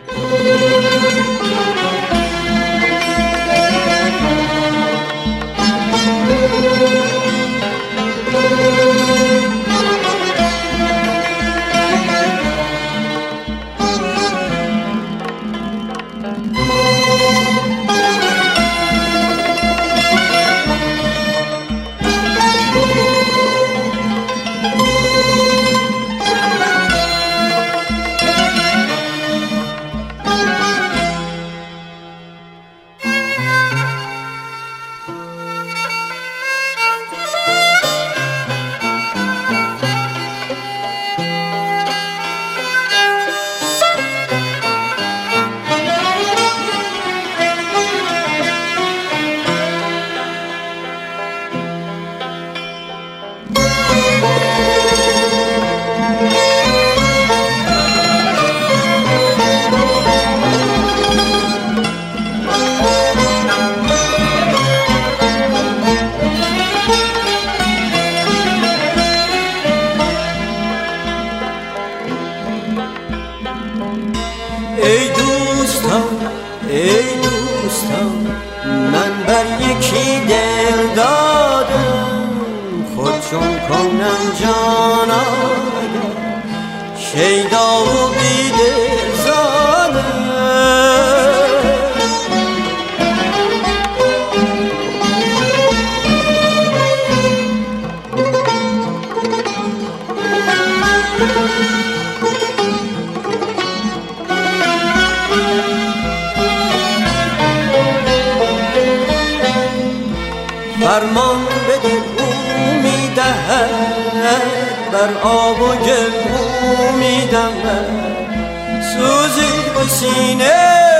ای دوستان من بر یکی دل دادم، خود چون کنم جانا شیدا و بیدل زادم. فرمان به دل او میدهد، بر آب و گل او میدمد، سوزی به سینه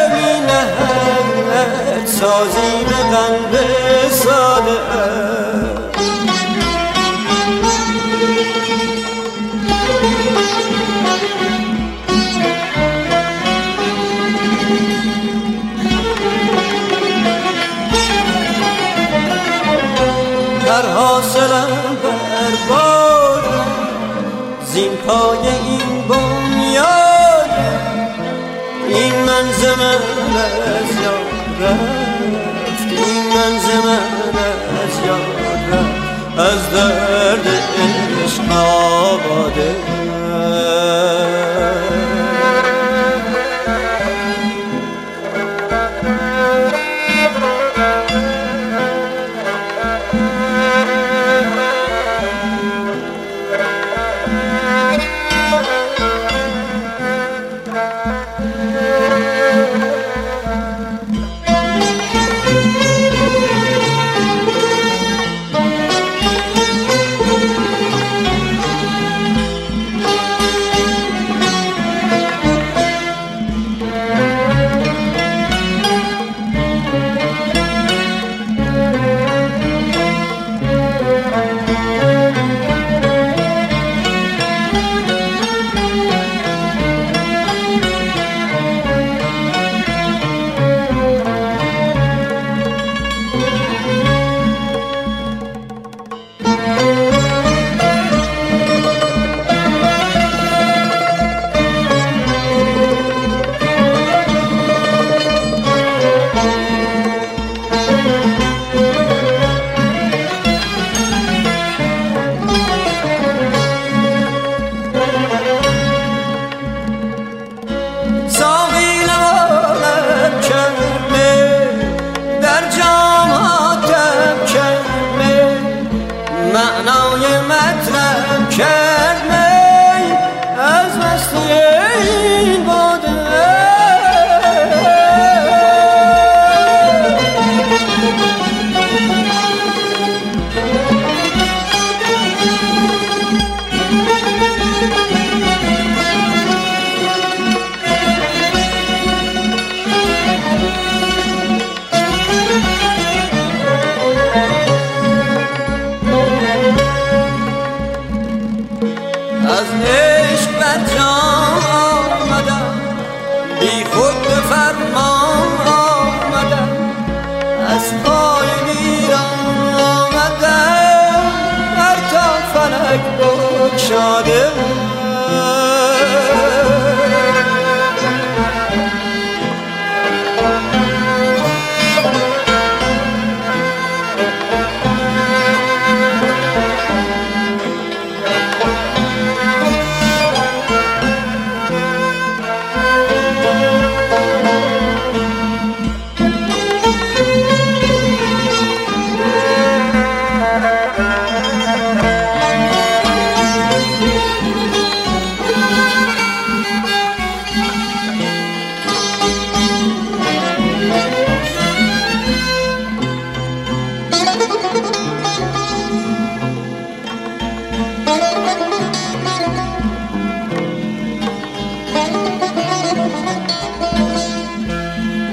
مینهد، سازی به قلب ساده. هر حاصلم برباد زین پای این بنیاد، این منز من از یاد رفت، این منز من از یاد رفت، از درد عشق آباده.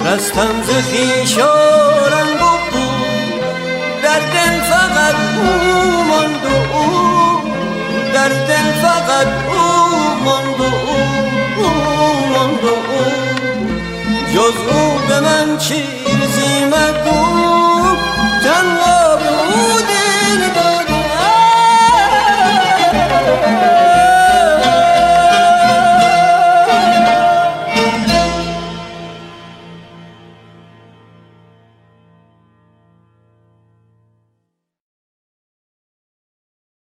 هستم ز خویشارنگ و در دل فقط او ماند و او در دل فقط او ماند و او ماند و او جز او به من چیزی مگو